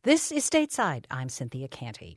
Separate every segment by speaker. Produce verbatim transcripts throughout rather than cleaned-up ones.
Speaker 1: This is Stateside. I'm Cynthia Canty.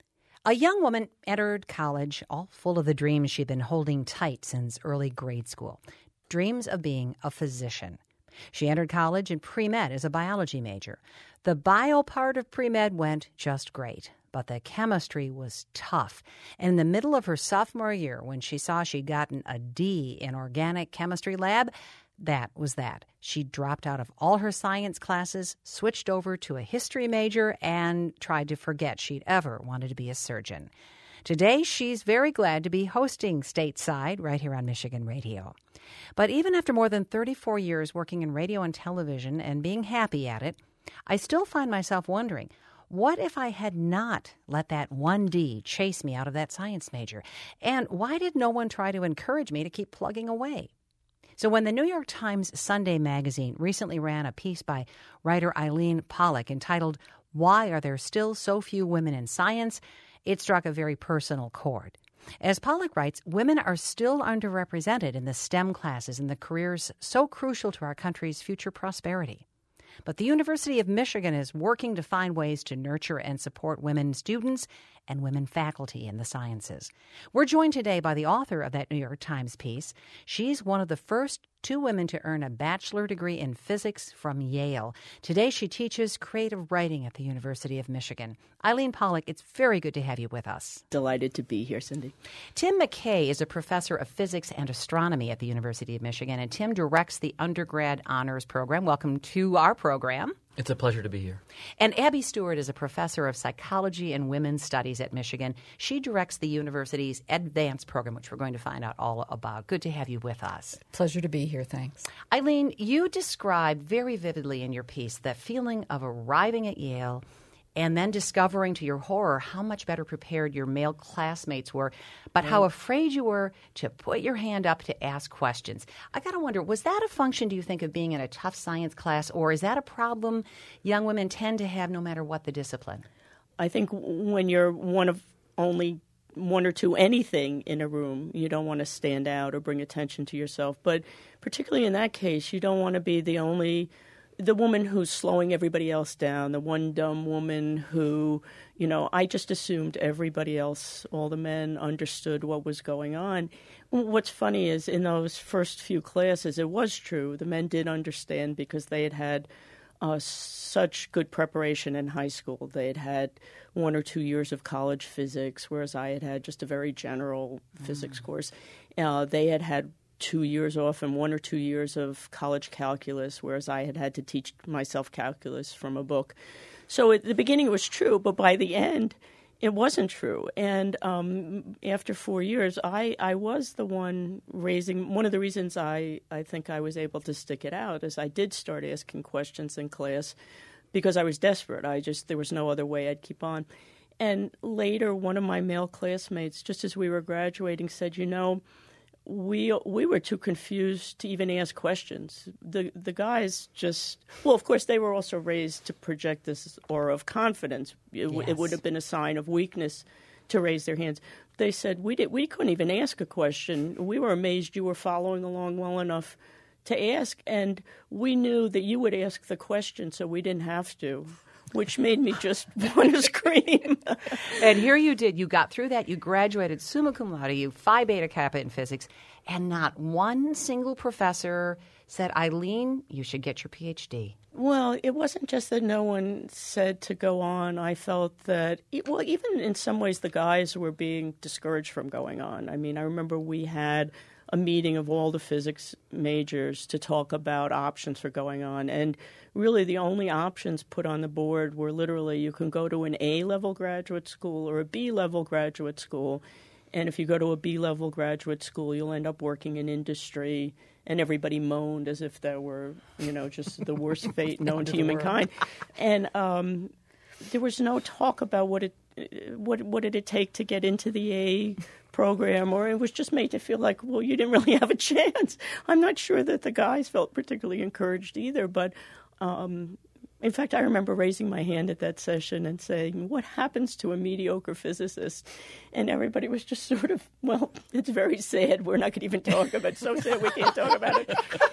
Speaker 1: A young woman entered college all full of the dreams she'd been holding tight since early grade school. Dreams of being a physician. She entered college in pre-med as a biology major. The bio part of pre-med went just great, but the chemistry was tough. And in the middle of her sophomore year, when she saw she'd gotten a D in organic chemistry lab, that was that. She dropped out of all her science classes, switched over to a history major, and tried to forget she'd ever wanted to be a surgeon. Today, she's very glad to be hosting Stateside right here on Michigan Radio. But even after more than thirty-four years working in radio and television and being happy at it, I still find myself wondering, what if I had not let that one D chase me out of that science major? And why did no one try to encourage me to keep plugging away? So when the New York Times Sunday magazine recently ran a piece by writer Eileen Pollock entitled, "Why Are There Still So Few Women in Science?" it struck a very personal chord. As Pollock writes, women are still underrepresented in the STEM classes and the careers so crucial to our country's future prosperity. But the University of Michigan is working to find ways to nurture and support women students and women faculty in the sciences. We're joined today by the author of that New York Times piece. She's one of the first two women to earn a bachelor degree in physics from Yale. Today she teaches creative writing at the University of Michigan. Eileen Pollock, it's very good to have you with us.
Speaker 2: Delighted to be here, Cindy.
Speaker 1: Tim McKay is a professor of physics and astronomy at the University of Michigan, and Tim directs the undergrad honors program. Welcome to our program.
Speaker 3: It's a pleasure to be here.
Speaker 1: And Abby Stewart is a professor of psychology and women's studies at Michigan. She directs the university's advanced program, which we're going to find out all about. Good to have you with us.
Speaker 4: Pleasure to be here. Thanks.
Speaker 1: Eileen, you described very vividly in your piece that feeling of arriving at Yale and then discovering to your horror how much better prepared your male classmates were, but how afraid you were to put your hand up to ask questions. I got to wonder, was that a function, do you think, of being in a tough science class, or is that a problem young women tend to have no matter what the discipline?
Speaker 2: I think when you're one of only one or two anything in a room, you don't want to stand out or bring attention to yourself. But particularly in that case, you don't want to be the only the woman who's slowing everybody else down, the one dumb woman who, you know, I just assumed everybody else, all the men, understood what was going on. What's funny is in those first few classes, it was true. The men did understand because they had had uh, such good preparation in high school. They had had one or two years of college physics, whereas I had had just a very general mm. physics course. Uh, they had had two years off and one or two years of college calculus, whereas I had had to teach myself calculus from a book. So at the beginning it was true, but by the end it wasn't true. And um, after four years, I, I was the one raising – one of the reasons I, I think I was able to stick it out is I did start asking questions in class because I was desperate. I just – there was no other way I'd keep on. And later, one of my male classmates, just as we were graduating, said, you know – We we were too confused to even ask questions. The the guys just well, of course, they were also raised to project this aura of confidence. It,
Speaker 1: yes.
Speaker 2: it would have been a sign of weakness to raise their hands. They said we did we couldn't even ask a question. We were amazed you were following along well enough to ask, and we knew that you would ask the question, so we didn't have to. Which made me just want to scream.
Speaker 1: And here you did. You got through that. You graduated summa cum laude. You Phi Beta Kappa in physics. And not one single professor said, Eileen, you should get your P H D.
Speaker 2: Well, it wasn't just that no one said to go on. I felt that, it, well, even in some ways the guys were being discouraged from going on. I mean, I remember we had a meeting of all the physics majors to talk about options for going on. And really the only options put on the board were literally you can go to an A-level graduate school or a B-level graduate school. And if you go to a B-level graduate school, you'll end up working in industry. And everybody moaned as if that were, you know, just the worst fate known to humankind. And um, there was no talk about what it what what did it take to get into the A program, or it was just made to feel like, well, you didn't really have a chance. I'm not sure that the guys felt particularly encouraged either, but um, in fact, I remember raising my hand at that session and saying, what happens to a mediocre physicist? And everybody was just sort of, well, it's very sad. We're not going to even talk about it. It's so sad we can't talk about it.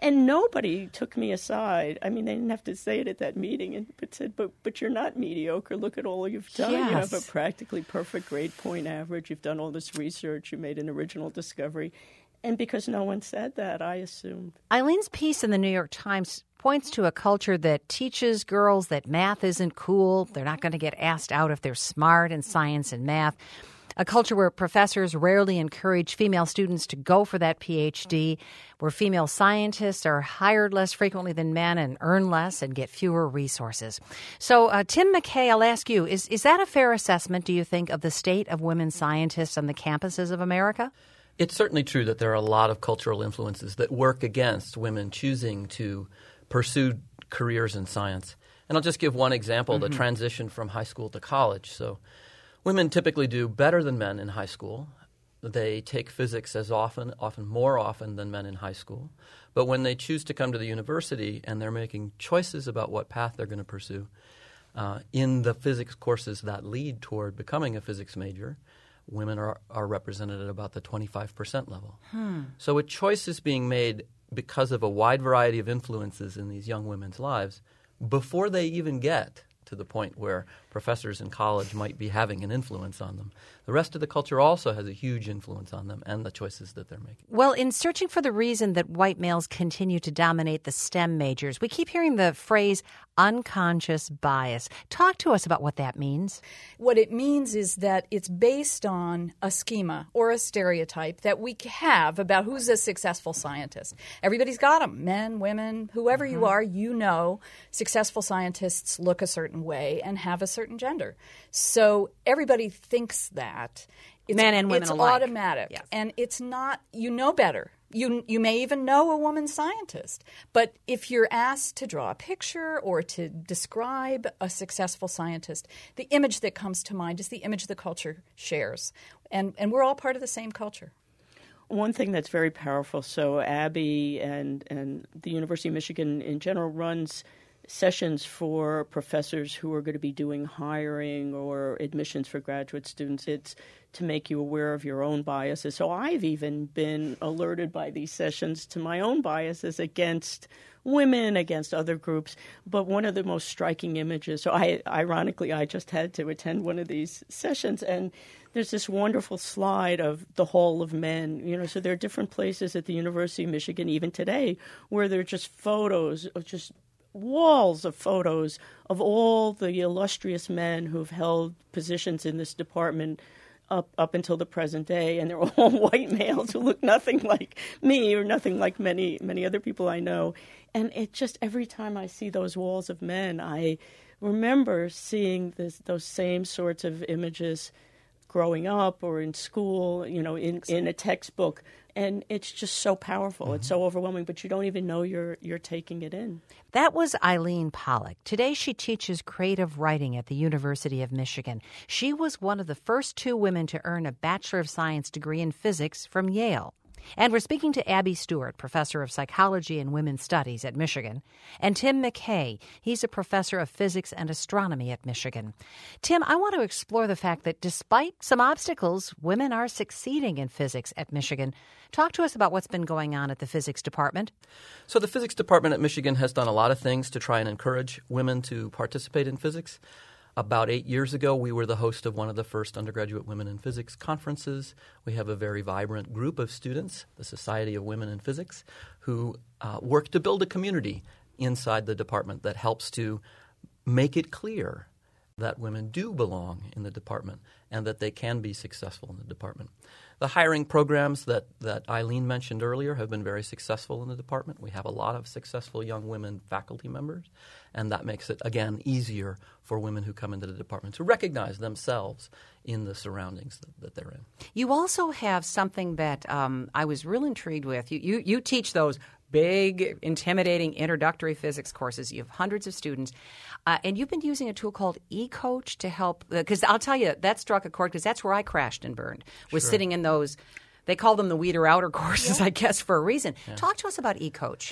Speaker 2: and nobody took me aside. I mean, they didn't have to say it at that meeting, and but said, "But but you're not mediocre. Look at all you've done.
Speaker 1: Yes.
Speaker 2: You have a practically perfect grade point average. You've done all this research. You made an original discovery." And because no one said that, I assumed.
Speaker 1: Eileen's piece in the New York Times points to a culture that teaches girls that math isn't cool. They're not going to get asked out if they're smart in science and math. A culture where professors rarely encourage female students to go for that P H D, where female scientists are hired less frequently than men and earn less and get fewer resources. So, uh, Tim McKay, I'll ask you, is, is that a fair assessment, do you think, of the state of women scientists on the campuses of America?
Speaker 3: It's certainly true that there are a lot of cultural influences that work against women choosing to pursue careers in science. And I'll just give one example, mm-hmm. the transition from high school to college. So women typically do better than men in high school. They take physics as often, often more often than men in high school. But when they choose to come to the university and they're making choices about what path they're going to pursue, uh, in the physics courses that lead toward becoming a physics major, women are, are represented at about the twenty-five percent level. Hmm. So a choice is being made because of a wide variety of influences in these young women's lives before they even get to the point where professors in college might be having an influence on them. The rest of the culture also has a huge influence on them and the choices that they're making.
Speaker 1: Well, in searching for the reason that white males continue to dominate the STEM majors, we keep hearing the phrase unconscious bias. Talk to us about what that means.
Speaker 4: What it means is that it's based on a schema or a stereotype that we have about who's a successful scientist. Everybody's got them, men, women, whoever mm-hmm. you are, you know successful scientists look a certain way and have a certain gender. So everybody thinks that. It's,
Speaker 1: Men and women
Speaker 4: it's
Speaker 1: alike.
Speaker 4: automatic.
Speaker 1: Yes.
Speaker 4: And it's not – you know better. You you may even know a woman scientist. But if you're asked to draw a picture or to describe a successful scientist, the image that comes to mind is the image the culture shares. And and we're all part of the same culture.
Speaker 2: One thing that's very powerful, so Abby and, and the University of Michigan in general runs – sessions for professors who are going to be doing hiring or admissions for graduate students. It's to make you aware of your own biases. So I've even been alerted by these sessions to my own biases against women, against other groups. But one of the most striking images, so I ironically, I just had to attend one of these sessions, and there's this wonderful slide of the Hall of Men. You know, so there are different places at the University of Michigan, even today, where there are just photos of just walls of photos of all the illustrious men who've held positions in this department up up until the present day, and they're all white males who look nothing like me or nothing like many many other people I know. And it just, every time I see those walls of men, I remember seeing this, those same sorts of images growing up or in school, you know, in, in a textbook. And it's just so powerful. Mm-hmm. It's so overwhelming, but you don't even know you're you're taking it in.
Speaker 1: That was Eileen Pollack. Today she teaches creative writing at the University of Michigan. She was one of the first two women to earn a Bachelor of Science degree in physics from Yale. And we're speaking to Abby Stewart, professor of psychology and women's studies at Michigan, and Tim McKay. He's a professor of physics and astronomy at Michigan. Tim, I want to explore the fact that despite some obstacles, women are succeeding in physics at Michigan. Talk to us about what's been going on at the physics department.
Speaker 3: So the physics department at Michigan has done a lot of things to try and encourage women to participate in physics. About eight years ago, we were the host of one of the first undergraduate women in physics conferences. We have a very vibrant group of students, the Society of Women in Physics, who uh, work to build a community inside the department that helps to make it clear that women do belong in the department and that they can be successful in the department. The hiring programs that, that Eileen mentioned earlier have been very successful in the department. We have a lot of successful young women faculty members, and that makes it, again, easier for women who come into the department to recognize themselves in the surroundings that, that they're in.
Speaker 1: You also have something that um, I was real intrigued with. You, you, you teach those big, intimidating introductory physics courses. You have hundreds of students. Uh, and you've been using a tool called eCoach to help – because I'll tell you, that struck a chord because that's where I crashed and burned, was
Speaker 3: Sure.
Speaker 1: sitting in those – they call them the Weeder Outer courses, yeah. I guess, for a reason. Yeah. Talk to us about eCoach.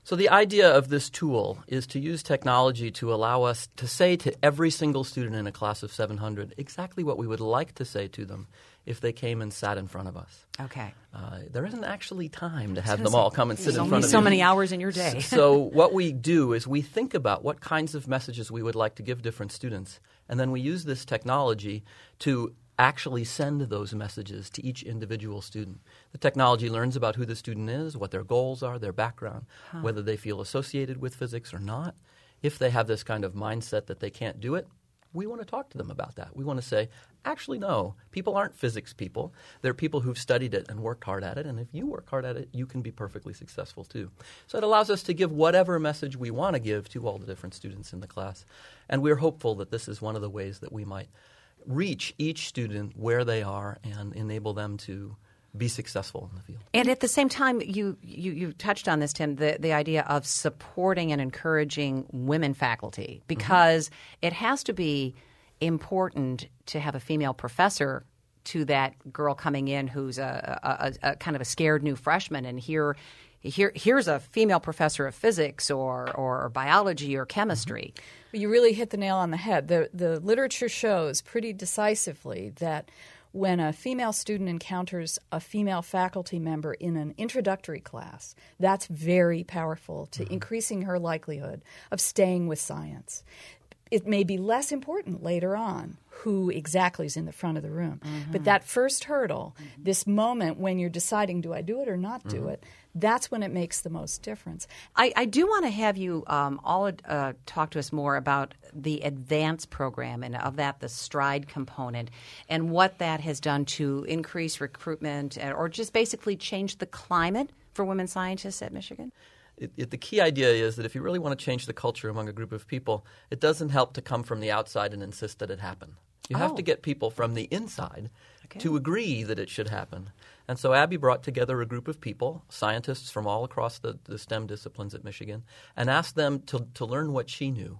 Speaker 3: So the idea of this tool is to use technology to allow us to say to every single student in a class of seven hundred exactly what we would like to say to them if they came and sat in front of us.
Speaker 1: Okay.
Speaker 3: Uh, there isn't actually time to have them all come and sit
Speaker 1: There's
Speaker 3: in
Speaker 1: only
Speaker 3: front of
Speaker 1: so
Speaker 3: you.
Speaker 1: many hours in your day.
Speaker 3: So what we do is we think about what kinds of messages we would like to give different students, and then we use this technology to actually send those messages to each individual student. The technology learns about who the student is, what their goals are, their background, huh. whether they feel associated with physics or not. If they have this kind of mindset that they can't do it, we want to talk to them about that. We want to say, actually, no, people aren't physics people. They're people who've studied it and worked hard at it, and if you work hard at it, you can be perfectly successful too. So it allows us to give whatever message we want to give to all the different students in the class. And we're hopeful that this is one of the ways that we might reach each student where they are and enable them to be successful in the field.
Speaker 1: And at the same time, you, you, you touched on this, Tim, the, the idea of supporting and encouraging women faculty, because mm-hmm. it has to be important to have a female professor to that girl coming in who's a, a, a kind of a scared new freshman, and here Here, here's a female professor of physics or, or biology or chemistry.
Speaker 4: Well, you really hit the nail on the head. The, the literature shows pretty decisively that when a female student encounters a female faculty member in an introductory class, that's very powerful to mm-hmm. increasing her likelihood of staying with science. It may be less important later on who exactly is in the front of the room. Mm-hmm. But that first hurdle, mm-hmm. this moment when you're deciding, do I do it or not do mm-hmm. it, that's when it makes the most difference.
Speaker 1: I, I do want to have you um, all uh, talk to us more about the advanced program and of that the STRIDE component and what that has done to increase recruitment or just basically change the climate for women scientists at Michigan.
Speaker 3: It, it, the key idea is that if you really want to change the culture among a group of people, it doesn't help to come from the outside and insist that it happen. You
Speaker 1: oh.
Speaker 3: have to get people from the inside
Speaker 1: okay.
Speaker 3: to agree that it should happen. And so Abby brought together a group of people, scientists from all across the, the STEM disciplines at Michigan, and asked them to, to learn what she knew.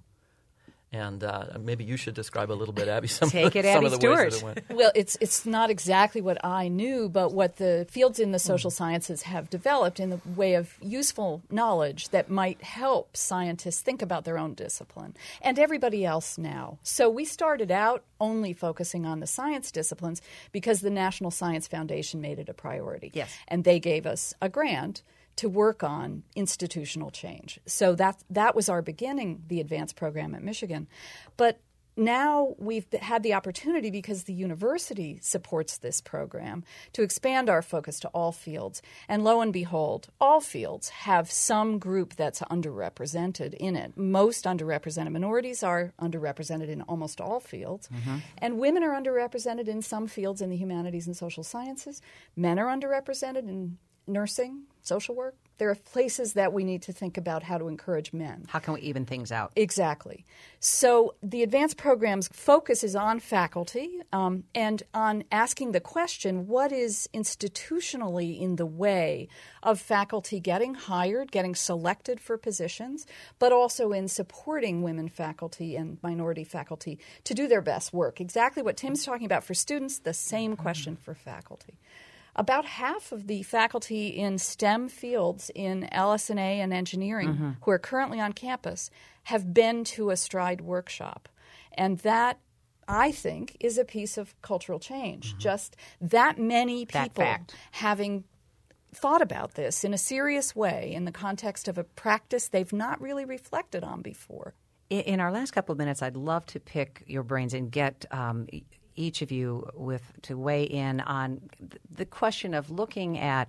Speaker 3: And uh, maybe you should describe a little bit, Abby, some,
Speaker 1: Take
Speaker 3: of,
Speaker 1: it,
Speaker 3: some
Speaker 1: Abby
Speaker 3: of the
Speaker 1: Stewart.
Speaker 3: ways that it went.
Speaker 4: Well, it's it's not exactly what I knew, but what the fields in the social sciences have developed in the way of useful knowledge that might help scientists think about their own discipline and everybody else now. So we started out only focusing on the science disciplines because the National Science Foundation made it a priority.
Speaker 1: Yes.
Speaker 4: And they gave us a grant to work on institutional change. So that that was our beginning, the advanced program at Michigan. But now we've had the opportunity, because the university supports this program, to expand our focus to all fields. And lo and behold, all fields have some group that's underrepresented in it. Most underrepresented minorities are underrepresented in almost all fields. Mm-hmm. And women are underrepresented in some fields in the humanities and social sciences. Men are underrepresented in nursing, social work. There are places that we need to think about how to encourage men.
Speaker 1: How can we even things out?
Speaker 4: Exactly. So the advanced program's focus is on faculty um, and on asking the question, what is institutionally in the way of faculty getting hired, getting selected for positions, but also in supporting women faculty and minority faculty to do their best work? Exactly what Tim's talking about for students, the same question for faculty. About half of the faculty in STEM fields in L S N A and engineering mm-hmm. who are currently on campus have been to a STRIDE workshop. And that, I think, is a piece of cultural change. Mm-hmm. Just that many people
Speaker 1: that
Speaker 4: having thought about this in a serious way in the context of a practice they've not really reflected on before.
Speaker 1: In our last couple of minutes, I'd love to pick your brains and get um, – each of you with to weigh in on the question of looking at,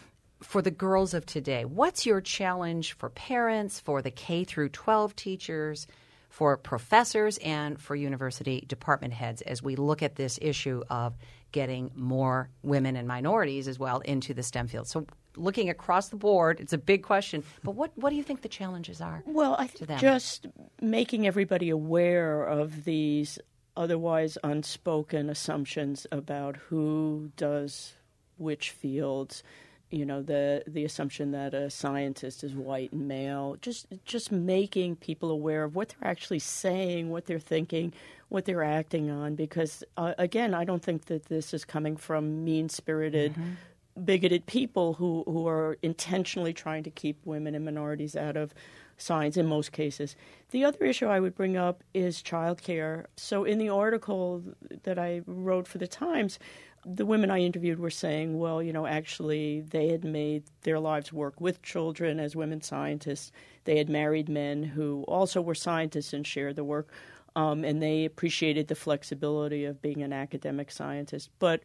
Speaker 1: for the girls of today, what's your challenge for parents, for the K through twelve teachers, for professors, and for university department heads as we look at this issue of getting more women and minorities as well into the STEM field? So looking across the board, it's a big question, but what, what do you think the challenges are?
Speaker 2: Well, I think just making everybody aware of these otherwise unspoken assumptions about who does which fields, you know, the the assumption that a scientist is white and male, just just making people aware of what they're actually saying, what they're thinking, what they're acting on, because, uh, again, I don't think that this is coming from mean-spirited mm-hmm. bigoted people who, who are intentionally trying to keep women and minorities out of science in most cases. The other issue I would bring up is childcare. So in the article that I wrote for the Times, the women I interviewed were saying, well, you know, actually they had made their lives work with children as women scientists. They had married men who also were scientists and shared the work, um, and they appreciated the flexibility of being an academic scientist. But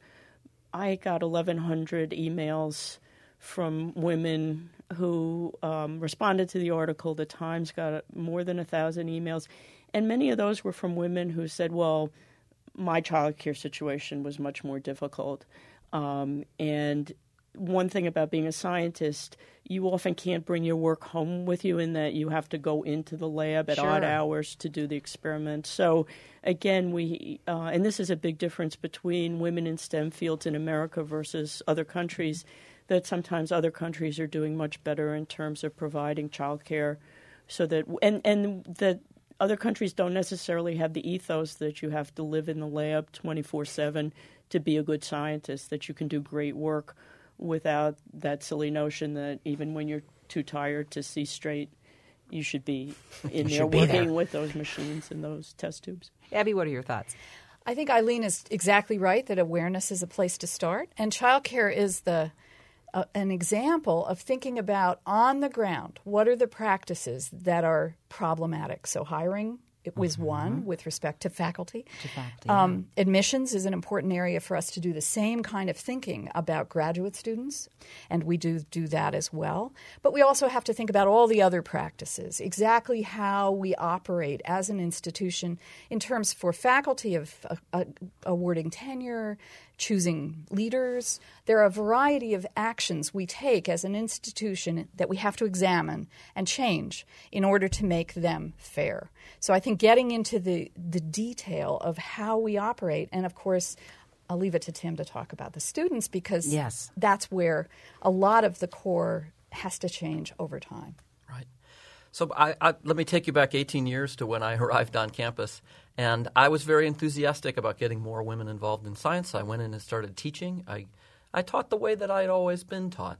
Speaker 2: I got eleven hundred emails from women who um, responded to the article. The Times got more than a thousand emails, and many of those were from women who said, well, my child care situation was much more difficult. Um, and one thing about being a scientist, you often can't bring your work home with you in that you have to go into the lab at
Speaker 1: Sure.
Speaker 2: odd hours to do the experiment. So again, we uh, and this is a big difference between women in STEM fields in America versus other countries, that sometimes other countries are doing much better in terms of providing child care, so that and, and that other countries don't necessarily have the ethos that you have to live in the lab twenty-four seven to be a good scientist, that you can do great work without that silly notion that even when you're too tired to see straight, you should be in there
Speaker 1: be
Speaker 2: working
Speaker 1: there.
Speaker 2: with those machines and those test tubes.
Speaker 1: Abby, what are your thoughts?
Speaker 4: I think Eileen is exactly right that awareness is a place to start, and childcare is the uh, an example of thinking about on the ground what are the practices that are problematic. So hiring it was
Speaker 1: Mm-hmm.
Speaker 4: one with respect to faculty.
Speaker 1: To faculty,
Speaker 4: Um, admissions is an important area for us to do the same kind of thinking about graduate students, and we do do that as well. But we also have to think about all the other practices, exactly how we operate as an institution in terms for faculty of uh, uh, awarding tenure, choosing leaders. There are a variety of actions we take as an institution that we have to examine and change in order to make them fair. So I think getting into the, the detail of how we operate, and of course, I'll leave it to Tim to talk about the students because
Speaker 1: Yes.
Speaker 4: that's where a lot of the core has to change over time.
Speaker 3: Right. So I, I, let me take you back eighteen years to when I arrived on campus, and I was very enthusiastic about getting more women involved in science. I went in and started teaching. I, I taught the way that I had always been taught.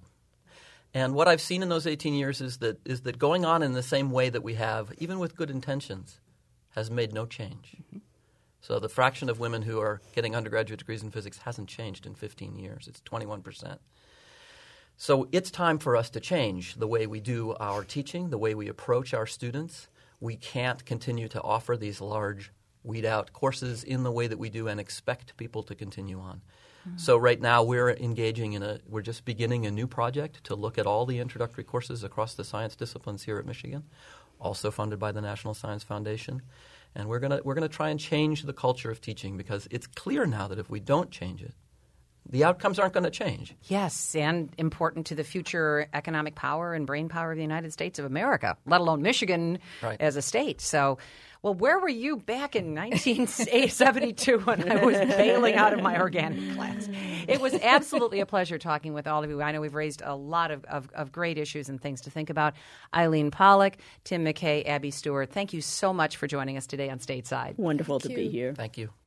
Speaker 3: And what I've seen in those eighteen years is that is that going on in the same way that we have, even with good intentions, has made no change. Mm-hmm. So the fraction of women who are getting undergraduate degrees in physics hasn't changed in fifteen years. It's twenty-one percent. So it's time for us to change the way we do our teaching, the way we approach our students. We can't continue to offer these large weed-out courses in the way that we do and expect people to continue on. Mm-hmm. So right now we're engaging in a – we're just beginning a new project to look at all the introductory courses across the science disciplines here at Michigan, also funded by the National Science Foundation. And we're going to we're going to try and change the culture of teaching because it's clear now that if we don't change it, the outcomes aren't going to change.
Speaker 1: Yes, and important to the future economic power and brain power of the United States of America, let alone Michigan
Speaker 3: Right.
Speaker 1: as a state. So, well, where were you back in nineteen seventy-two when I was bailing out of my organic class? It was absolutely a pleasure talking with all of you. I know we've raised a lot of, of, of great issues and things to think about. Eileen Pollock, Tim McKay, Abby Stewart, thank you so much for joining us today on Stateside.
Speaker 2: Wonderful to
Speaker 4: Thank
Speaker 2: be
Speaker 4: you.
Speaker 2: here.
Speaker 3: Thank you.